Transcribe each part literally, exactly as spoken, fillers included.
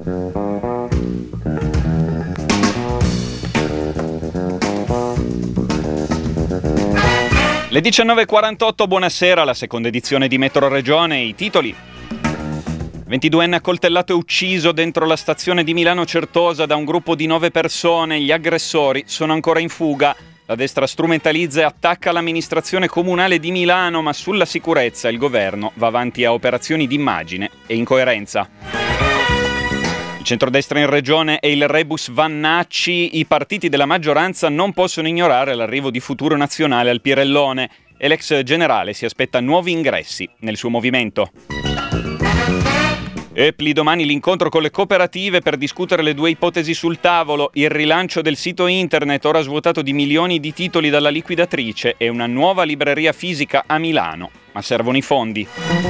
Le diciannove e quarantotto, buonasera, la seconda edizione di Metro Regione, i titoli. ventiduenne accoltellato e ucciso dentro la stazione di Milano Certosa da un gruppo di nove persone, gli aggressori sono ancora in fuga. La destra strumentalizza e attacca l'amministrazione comunale di Milano, ma sulla sicurezza il governo va avanti a operazioni di immagine e incoerenza. Il centrodestra in regione e il rebus Vannacci, i partiti della maggioranza non possono ignorare l'arrivo di Futuro Nazionale al Pirellone e l'ex generale si aspetta nuovi ingressi nel suo movimento. Epli domani l'incontro con le cooperative per discutere le due ipotesi sul tavolo, il rilancio del sito internet ora svuotato di milioni di titoli dalla liquidatrice e una nuova libreria fisica a Milano, ma servono i fondi.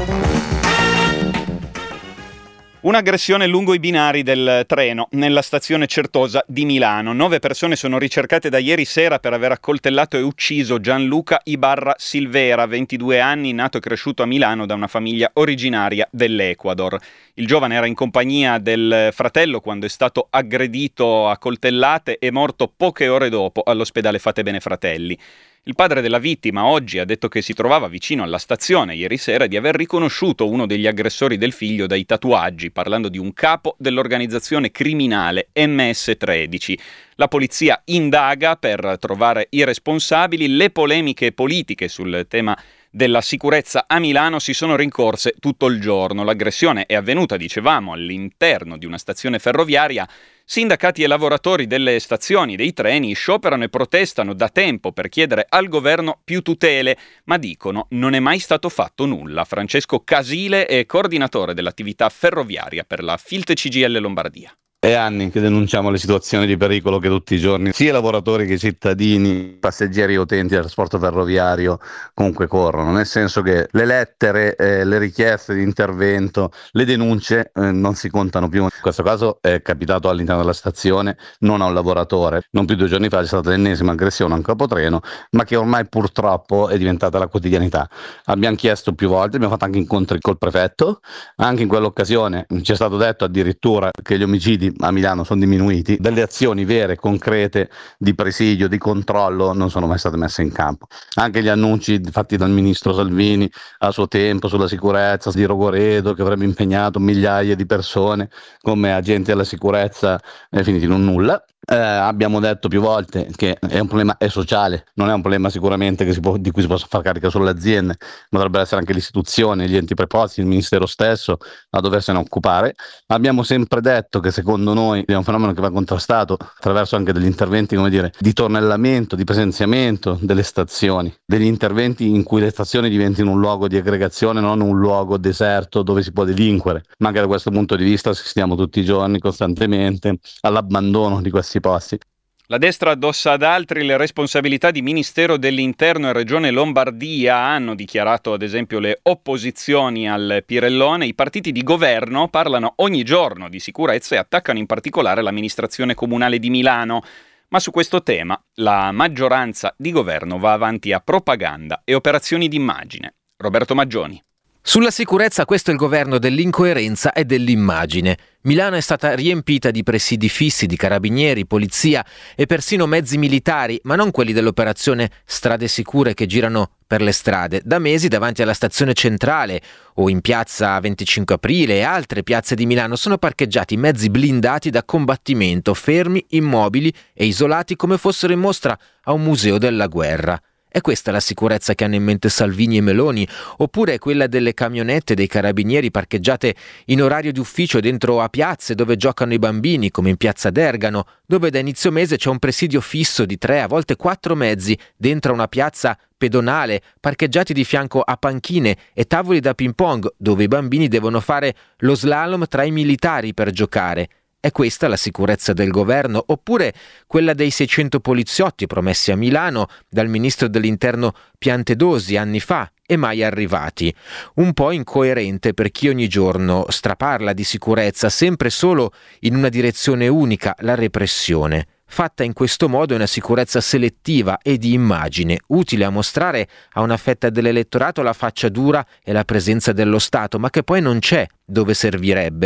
Un'aggressione lungo i binari del treno nella stazione Certosa di Milano. Nove persone sono ricercate da ieri sera per aver accoltellato e ucciso Gianluca Ibarra Silvera, ventidue anni, nato e cresciuto a Milano da una famiglia originaria dell'Ecuador. Il giovane era in compagnia del fratello quando è stato aggredito a coltellate e morto poche ore dopo all'ospedale Fatebenefratelli. Fratelli. Il padre della vittima oggi ha detto che si trovava vicino alla stazione ieri sera e di aver riconosciuto uno degli aggressori del figlio dai tatuaggi, parlando di un capo dell'organizzazione criminale emme esse tredici. La polizia indaga per trovare i responsabili. Le polemiche politiche sul tema della sicurezza a Milano si sono rincorse tutto il giorno. L'aggressione è avvenuta, dicevamo, all'interno di una stazione ferroviaria. Sindacati e lavoratori delle stazioni dei treni scioperano e protestano da tempo per chiedere al governo più tutele, ma dicono non è mai stato fatto nulla. Francesco Casile è coordinatore dell'attività ferroviaria per la Filt C G I L Lombardia. È anni che denunciamo le situazioni di pericolo che tutti i giorni sia i lavoratori che i cittadini, passeggeri e utenti del trasporto ferroviario comunque corrono, nel senso che le lettere, eh, le richieste di intervento, le denunce eh, non si contano più. In questo caso è capitato all'interno della stazione, non a un lavoratore. Non più di due giorni fa c'è stata l'ennesima aggressione a un capotreno, ma che ormai purtroppo è diventata la quotidianità. Abbiamo chiesto più volte, abbiamo fatto anche incontri col prefetto, anche in quell'occasione ci è stato detto addirittura che gli omicidi a Milano sono diminuiti, delle azioni vere, concrete di presidio, di controllo non sono mai state messe in campo. Anche gli annunci fatti dal ministro Salvini a suo tempo sulla sicurezza di Rogoredo, che avrebbe impegnato migliaia di persone come agenti della sicurezza, è finito in un nulla. Eh, abbiamo detto più volte che è un problema è sociale, non è un problema sicuramente che si può, di cui si possa far carica solo le aziende, ma dovrebbero essere anche le istituzioni, gli enti preposti, il ministero stesso a doversene occupare. Abbiamo sempre detto che secondo noi è un fenomeno che va contrastato attraverso anche degli interventi, come dire, di tornellamento, di presenziamento delle stazioni, degli interventi in cui le stazioni diventino un luogo di aggregazione, non un luogo deserto dove si può delinquere. Ma anche da questo punto di vista assistiamo tutti i giorni costantemente all'abbandono di questi posti. La destra addossa ad altri le responsabilità di Ministero dell'Interno e Regione Lombardia. Hanno dichiarato ad esempio le opposizioni al Pirellone. I partiti di governo parlano ogni giorno di sicurezza e attaccano in particolare l'amministrazione comunale di Milano. Ma su questo tema la maggioranza di governo va avanti a propaganda e operazioni d'immagine. Roberto Maggioni. Sulla sicurezza questo è il governo dell'incoerenza e dell'immagine. Milano è stata riempita di presidi fissi di carabinieri, polizia e persino mezzi militari, ma non quelli dell'operazione Strade Sicure che girano per le strade. Da mesi davanti alla stazione centrale o in piazza venticinque aprile e altre piazze di Milano sono parcheggiati mezzi blindati da combattimento, fermi, immobili e isolati come fossero in mostra a un museo della guerra. È questa la sicurezza che hanno in mente Salvini e Meloni? Oppure è quella delle camionette dei carabinieri parcheggiate in orario di ufficio dentro a piazze dove giocano i bambini, come in piazza Dergano, dove da inizio mese c'è un presidio fisso di tre, a volte quattro mezzi dentro a una piazza pedonale, parcheggiati di fianco a panchine e tavoli da ping pong, dove i bambini devono fare lo slalom tra i militari per giocare. È questa la sicurezza del governo? Oppure quella dei seicento poliziotti promessi a Milano dal ministro dell'Interno Piantedosi anni fa e mai arrivati? Un po' incoerente per chi ogni giorno straparla di sicurezza, sempre solo in una direzione unica, la repressione. Fatta in questo modo è una sicurezza selettiva e di immagine, utile a mostrare a una fetta dell'elettorato la faccia dura e la presenza dello Stato, ma che poi non c'è dove servirebbe.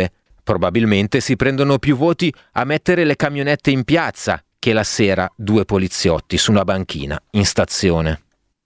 Probabilmente si prendono più voti a mettere le camionette in piazza che la sera due poliziotti su una banchina in stazione.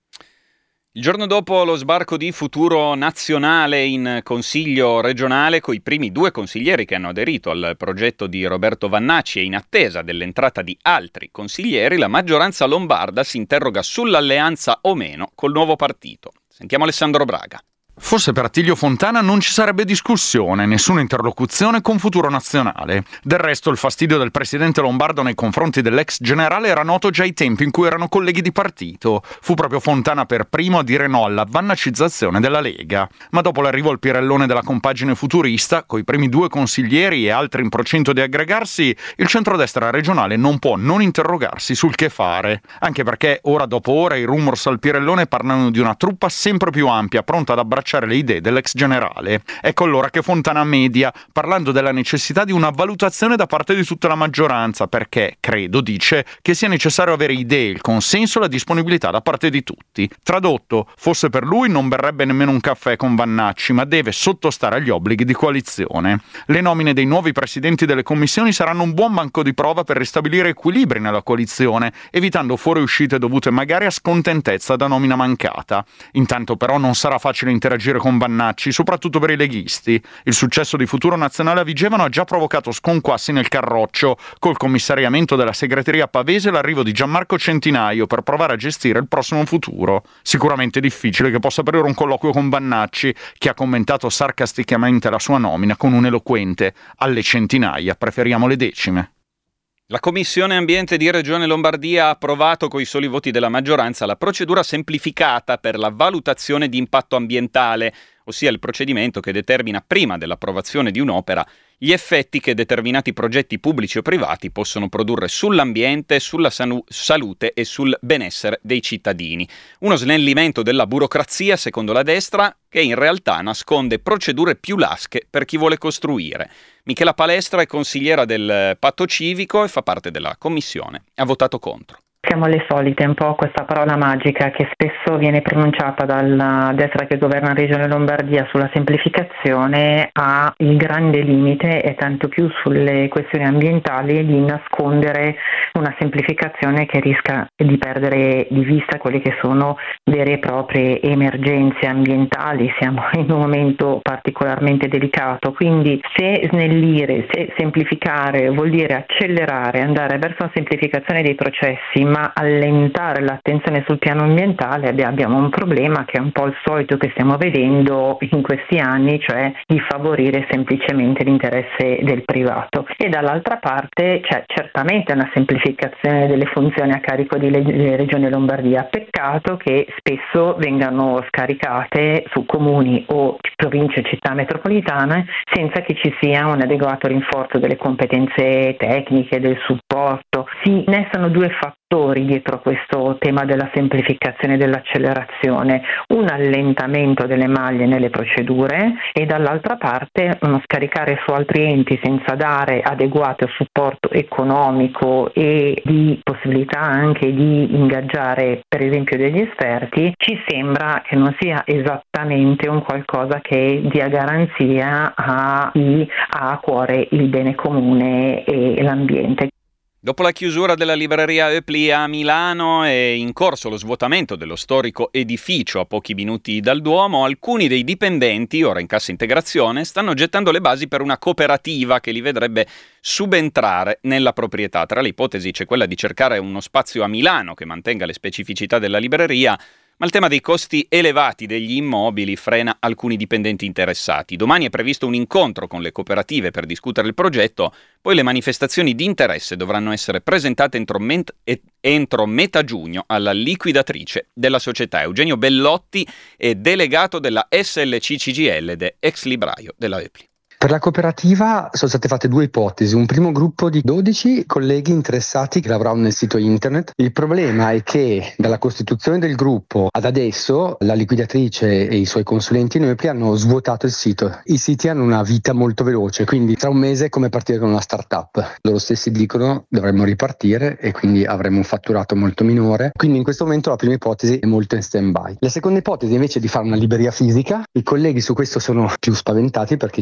Il giorno dopo lo sbarco di Futuro Nazionale in Consiglio regionale, coi primi due consiglieri che hanno aderito al progetto di Roberto Vannacci e in attesa dell'entrata di altri consiglieri, la maggioranza lombarda si interroga sull'alleanza o meno col nuovo partito. Sentiamo Alessandro Braga. Forse per Attilio Fontana non ci sarebbe discussione, nessuna interlocuzione con Futuro Nazionale. Del resto il fastidio del presidente lombardo nei confronti dell'ex generale era noto già ai tempi in cui erano colleghi di partito. Fu proprio Fontana per primo a dire no alla vannacizzazione della Lega. Ma dopo l'arrivo al Pirellone della compagine futurista, coi primi due consiglieri e altri in procinto di aggregarsi, il centrodestra regionale non può non interrogarsi sul che fare. Anche perché ora dopo ora i rumors al Pirellone parlano di una truppa sempre più ampia, pronta ad abbracciare le idee dell'ex generale. Ecco allora che Fontana media, parlando della necessità di una valutazione da parte di tutta la maggioranza, perché, credo, dice, che sia necessario avere idee, il consenso e la disponibilità da parte di tutti. Tradotto, fosse per lui non berrebbe nemmeno un caffè con Vannacci, ma deve sottostare agli obblighi di coalizione. Le nomine dei nuovi presidenti delle commissioni saranno un buon banco di prova per ristabilire equilibri nella coalizione, evitando fuoriuscite dovute magari a scontentezza da nomina mancata. Intanto però non sarà facile interagire con Vannacci, soprattutto per i leghisti. Il successo di Futuro Nazionale a Vigevano ha già provocato sconquassi nel Carroccio, col commissariamento della segreteria pavese e l'arrivo di Gianmarco Centinaio per provare a gestire il prossimo futuro. Sicuramente difficile che possa aprire un colloquio con Vannacci, che ha commentato sarcasticamente la sua nomina con un eloquente «alle centinaia preferiamo le decime». La Commissione Ambiente di Regione Lombardia ha approvato coi soli voti della maggioranza la procedura semplificata per la valutazione di impatto ambientale, ossia il procedimento che determina prima dell'approvazione di un'opera gli effetti che determinati progetti pubblici o privati possono produrre sull'ambiente, sulla sanu- salute e sul benessere dei cittadini. Uno snellimento della burocrazia, secondo la destra, che in realtà nasconde procedure più lasche per chi vuole costruire. Michela Palestra è consigliera del Patto Civico e fa parte della commissione. Ha votato contro. Siamo alle solite, un po' questa parola magica che spesso viene pronunciata dalla destra che governa la Regione Lombardia sulla semplificazione, ha il grande limite, e tanto più sulle questioni ambientali, di nascondere una semplificazione che rischia di perdere di vista quelle che sono vere e proprie emergenze ambientali. Siamo in un momento particolarmente delicato, quindi se snellire, se semplificare vuol dire accelerare, andare verso una semplificazione dei processi, ma allentare l'attenzione sul piano ambientale, abbiamo un problema che è un po' il solito che stiamo vedendo in questi anni, cioè di favorire semplicemente l'interesse del privato. E dall'altra parte c'è certamente una semplificazione delle funzioni a carico delle Regione Lombardia. Peccato che spesso vengano scaricate su comuni o province e città metropolitane senza che ci sia un adeguato rinforzo delle competenze tecniche, del supporto. Si innestano due fattori dietro questo tema della semplificazione e dell'accelerazione: un allentamento delle maglie nelle procedure e dall'altra parte uno scaricare su altri enti senza dare adeguato supporto economico e di possibilità anche di ingaggiare per esempio degli esperti. Ci sembra che non sia esattamente un qualcosa che dia garanzia a chi ha a cuore il bene comune e l'ambiente. Dopo la chiusura della libreria Eupli a Milano e in corso lo svuotamento dello storico edificio a pochi minuti dal Duomo, alcuni dei dipendenti, ora in cassa integrazione, stanno gettando le basi per una cooperativa che li vedrebbe subentrare nella proprietà. Tra le ipotesi c'è quella di cercare uno spazio a Milano che mantenga le specificità della libreria, ma il tema dei costi elevati degli immobili frena alcuni dipendenti interessati. Domani è previsto un incontro con le cooperative per discutere il progetto, poi le manifestazioni di interesse dovranno essere presentate entro, ment- entro metà giugno alla liquidatrice della società. Eugenio Bellotti è delegato della S L C C G L ed è ex libraio della Eupli. Per la cooperativa sono state fatte due ipotesi: un primo gruppo di dodici colleghi interessati che lavoravano nel sito internet. Il problema è che dalla costituzione del gruppo ad adesso la liquidatrice e i suoi consulenti in Eupli hanno svuotato il sito. I siti hanno una vita molto veloce, quindi tra un mese è come partire con una startup. Loro stessi dicono dovremmo ripartire e quindi avremo un fatturato molto minore. Quindi in questo momento la prima ipotesi è molto in stand by. La seconda ipotesi invece è di fare una libreria fisica. I colleghi su questo sono più spaventati perché ci sono dei costi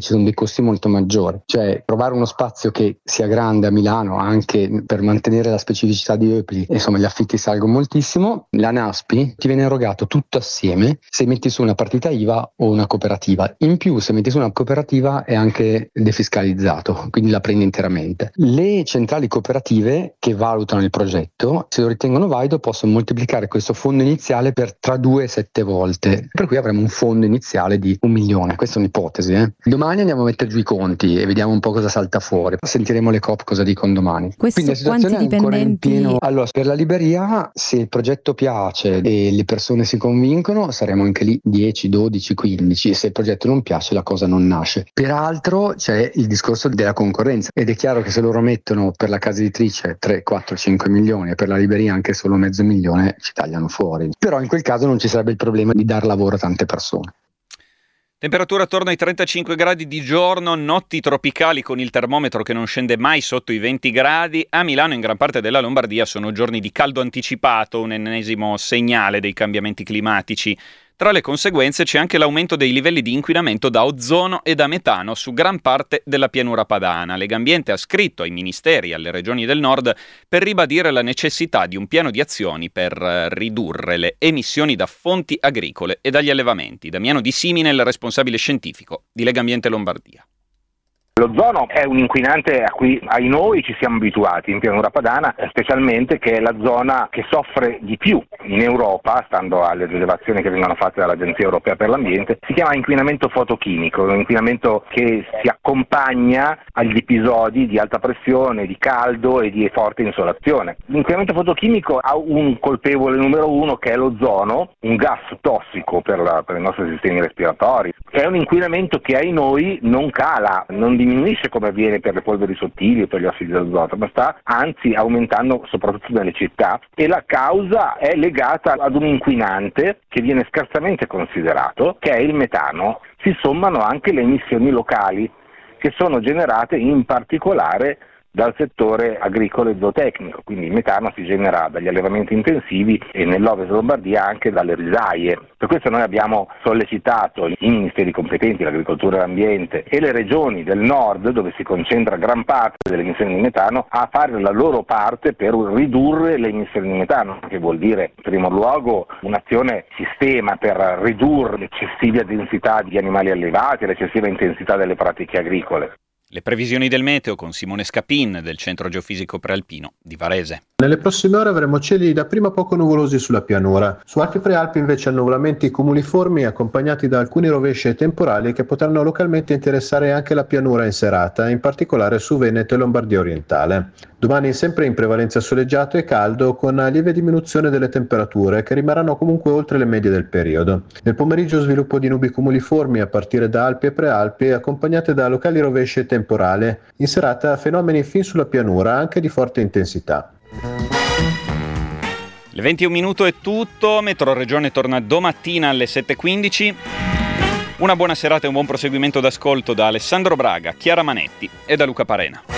costi molto maggiori. Cioè trovare uno spazio che sia grande a Milano anche per mantenere la specificità di Eupoli, insomma gli affitti salgono moltissimo. La NASPI ti viene erogato tutto assieme se metti su una partita I V A o una cooperativa. In più se metti su una cooperativa è anche defiscalizzato, quindi la prendi interamente. Le centrali cooperative che valutano il progetto, se lo ritengono valido, possono moltiplicare questo fondo iniziale per tra due e sette volte, per cui avremo un fondo iniziale di un milione. Questa è un'ipotesi. Eh? Domani andiamo a mettere giù i conti e vediamo un po' cosa salta fuori. Sentiremo le Coop cosa dicono domani. Questo quindi la situazione è ancora in pieno. Allora, per la libreria, se il progetto piace e le persone si convincono, saremo anche lì dieci, dodici, quindici. Se il progetto non piace, la cosa non nasce. Peraltro c'è il discorso della concorrenza ed è chiaro che se loro mettono per la casa editrice tre, quattro, cinque milioni e per la libreria anche solo mezzo milione, ci tagliano fuori. Però in quel caso non ci sarebbe il problema di dar lavoro a tante persone. Temperatura attorno ai trentacinque gradi di giorno, notti tropicali con il termometro che non scende mai sotto i venti gradi. A Milano e in gran parte della Lombardia sono giorni di caldo anticipato, un ennesimo segnale dei cambiamenti climatici. Tra le conseguenze c'è anche l'aumento dei livelli di inquinamento da ozono e da metano su gran parte della pianura padana. Legambiente ha scritto ai ministeri e alle regioni del nord per ribadire la necessità di un piano di azioni per ridurre le emissioni da fonti agricole e dagli allevamenti. Damiano Di Simine, il responsabile scientifico di Legambiente Lombardia. L'ozono è un inquinante a cui ai noi ci siamo abituati in pianura padana, specialmente che è la zona che soffre di più in Europa, stando alle rilevazioni che vengono fatte dall'Agenzia Europea per l'Ambiente. Si chiama inquinamento fotochimico, un inquinamento che si accompagna agli episodi di alta pressione, di caldo e di forte insolazione. L'inquinamento fotochimico ha un colpevole numero uno che è l'ozono, un gas tossico per, la, per i nostri sistemi respiratori. È un inquinamento che ai noi non cala, non diminuisce come avviene per le polveri sottili o per gli ossidi d'azoto, ma sta anzi aumentando soprattutto nelle città, e la causa è legata ad un inquinante che viene scarsamente considerato, che è il metano. Si sommano anche le emissioni locali che sono generate in particolare dal settore agricolo e zootecnico, quindi il metano si genera dagli allevamenti intensivi e nell'Ovest Lombardia anche dalle risaie. Per questo noi abbiamo sollecitato i ministeri competenti, l'agricoltura e l'ambiente, e le regioni del nord, dove si concentra gran parte delle emissioni di metano, a fare la loro parte per ridurre le emissioni di metano, che vuol dire in primo luogo un'azione sistema per ridurre l'eccessiva densità di animali allevati, l'eccessiva intensità delle pratiche agricole. Le previsioni del meteo con Simone Scapin del Centro Geofisico Prealpino di Varese. Nelle prossime ore avremo cieli da prima poco nuvolosi sulla pianura. Su Alpi Prealpi invece annuvolamenti cumuliformi accompagnati da alcuni rovesci e temporali che potranno localmente interessare anche la pianura in serata, in particolare su Veneto e Lombardia orientale. Domani sempre in prevalenza soleggiato e caldo, con lieve diminuzione delle temperature che rimarranno comunque oltre le medie del periodo. Nel pomeriggio sviluppo di nubi cumuliformi a partire da Alpi e Prealpi accompagnate da locali rovesci e temporale. In serata fenomeni fin sulla pianura anche di forte intensità. Le venti e un minuto è tutto, Metro Regione torna domattina alle sette e quindici. Una buona serata e un buon proseguimento d'ascolto da Alessandro Braga, Chiara Manetti e da Luca Parena.